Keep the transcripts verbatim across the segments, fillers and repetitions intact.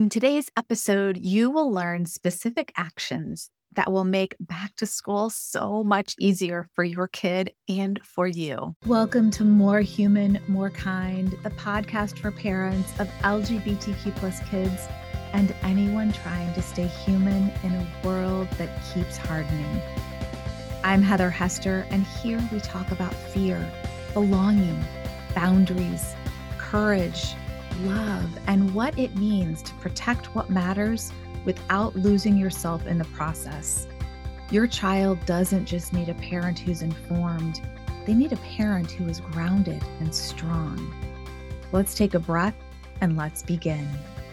In today's episode, you will learn specific actions that will make back to school so much easier for your kid and for you. Welcome to More Human, More Kind, the podcast for parents of L G B T Q plus kids and anyone trying to stay human in a world that keeps hardening. I'm Heather Hester, and here we talk about fear, belonging, boundaries, courage, love, and what it means to protect what matters without losing yourself in the process. Your child doesn't just need a parent who's informed, they need a parent who is grounded and strong. Let's take a breath and let's begin.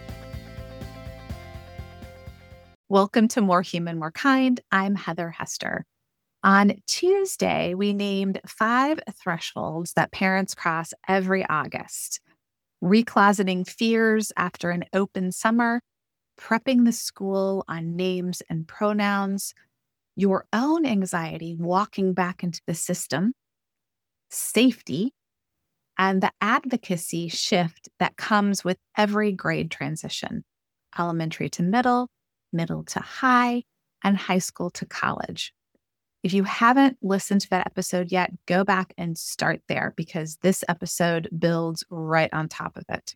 Welcome to More Human, More Kind. I'm Heather Hester. On Tuesday, we named five thresholds that parents cross every August. Recloseting fears after an open summer, prepping the school on names and pronouns, your own anxiety walking back into the system, safety, and the advocacy shift that comes with every grade transition, elementary to middle, middle to high, and high school to college. If you haven't listened to that episode yet, go back and start there because this episode builds right on top of it.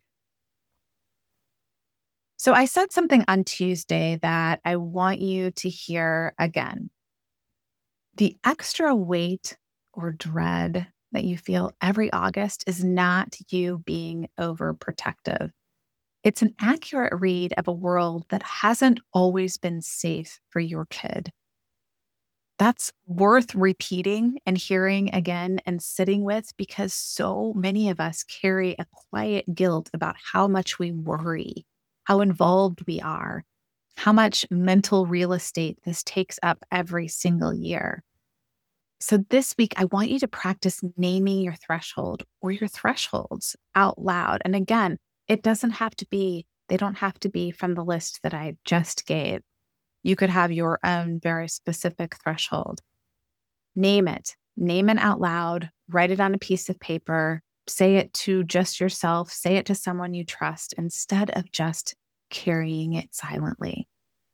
So I said something on Tuesday that I want you to hear again. The extra weight or dread that you feel every August is not you being overprotective. It's an accurate read of a world that hasn't always been safe for your kid. That's worth repeating and hearing again and sitting with because so many of us carry a quiet guilt about how much we worry, how involved we are, how much mental real estate this takes up every single year. So this week, I want you to practice naming your threshold or your thresholds out loud. And again, it doesn't have to be, they don't have to be from the list that I just gave. You could have your own very specific threshold. Name it. Name it out loud. Write it on a piece of paper. Say it to just yourself. Say it to someone you trust instead of just carrying it silently.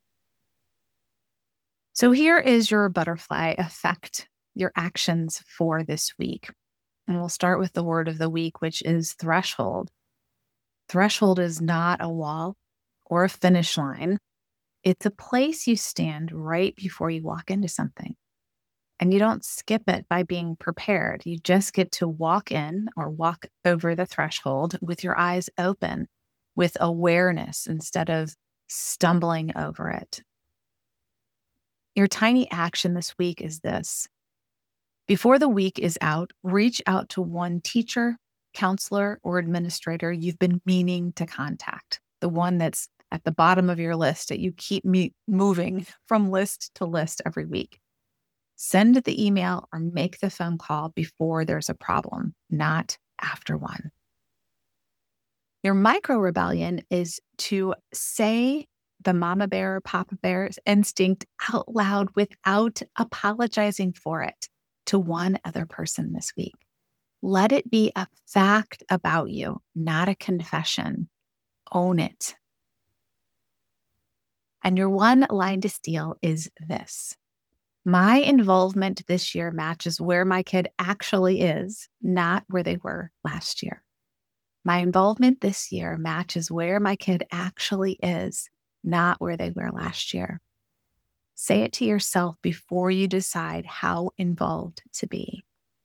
So here is your butterfly effect, your actions for this week. And we'll start with the word of the week, which is threshold. Threshold is not a wall or a finish line. It's a place you stand right before you walk into something. And you don't skip it by being prepared. You just get to walk in or walk over the threshold with your eyes open, with awareness instead of stumbling over it. Your tiny action this week is this. Before the week is out, reach out to one teacher, counselor, or administrator you've been meaning to contact, the one that's at the bottom of your list that you keep me- moving from list to list every week. Send the email or make the phone call before there's a problem, not after one. Your micro rebellion is to say the mama bear, papa bear's instinct out loud without apologizing for it to one other person this week. Let it be a fact about you, not a confession. Own it. And your one line to steal is this. My involvement this year matches where my kid actually is, not where they were last year. My involvement this year matches where my kid actually is, not where they were last year. Say it to yourself before you decide how involved to be.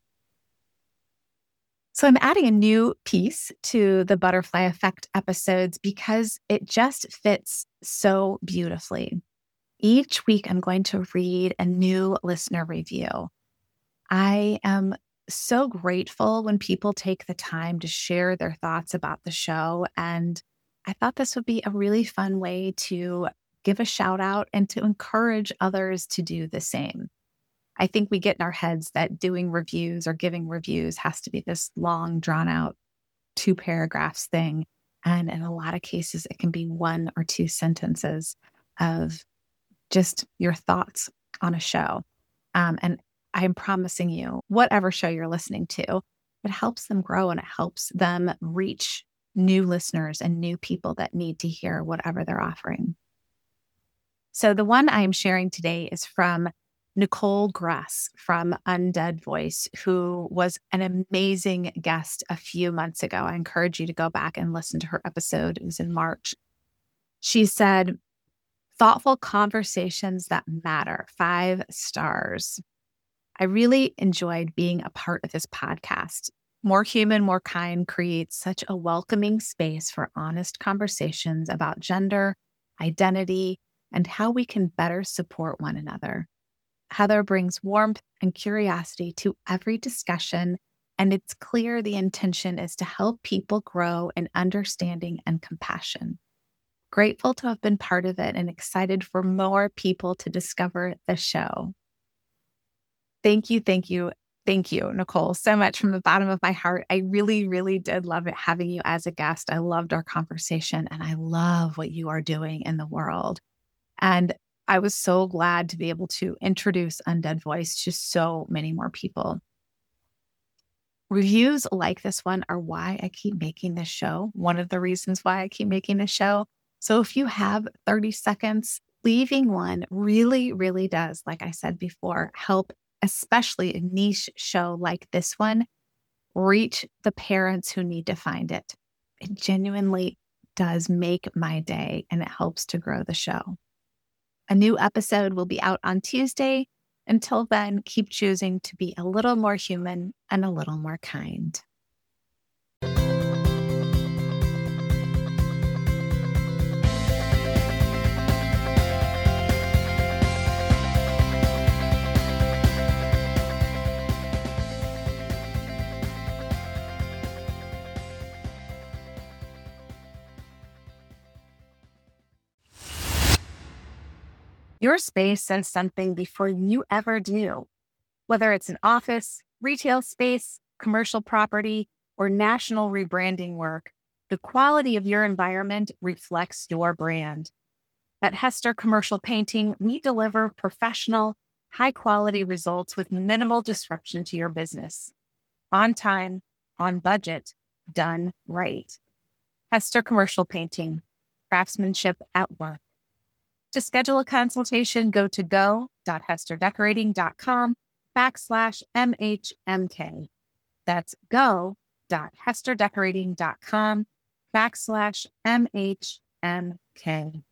So I'm adding a new piece to the Butterfly Effect episodes because it just fits so beautifully. Each week, I'm going to read a new listener review. I am so grateful when people take the time to share their thoughts about the show, and I thought this would be a really fun way to give a shout out and to encourage others to do the same. I think we get in our heads that doing reviews or giving reviews has to be this long, drawn out, two paragraphs thing. And in a lot of cases, it can be one or two sentences of just your thoughts on a show. Um, and I'm promising you, whatever show you're listening to, it helps them grow and it helps them reach new listeners and new people that need to hear whatever they're offering. So the one I'm sharing today is from Nicole Gress from Undead Voice, who was an amazing guest a few months ago. I encourage you to go back and listen to her episode. It was in March. She said, thoughtful conversations that matter, five stars. I really enjoyed being a part of this podcast. More Human, More Kind creates such a welcoming space for honest conversations about gender, identity, and how we can better support one another. Heather brings warmth and curiosity to every discussion, and it's clear the intention is to help people grow in understanding and compassion. Grateful to have been part of it and excited for more people to discover the show. Thank you, thank you, thank you, Nicole, so much from the bottom of my heart. I really, really did love it having you as a guest. I loved our conversation, and I love what you are doing in the world. And I was so glad to be able to introduce Undead Voice to so many more people. Reviews like this one are why I keep making this show, one of the reasons why I keep making this show. So if you have thirty seconds, leaving one really, really does, like I said before, help, especially a niche show like this one, reach the parents who need to find it. It genuinely does make my day, and it helps to grow the show. A new episode will be out on Tuesday. Until then, keep choosing to be a little more human and a little more kind. Your space says something before you ever do. Whether it's an office, retail space, commercial property, or national rebranding work, the quality of your environment reflects your brand. At Hester Commercial Painting, we deliver professional, high-quality results with minimal disruption to your business. On time, on budget, done right. Hester Commercial Painting, craftsmanship at work. To schedule a consultation, go to go.hesterdecorating.com backslash MHMK. That's go.hesterdecorating.com backslash MHMK.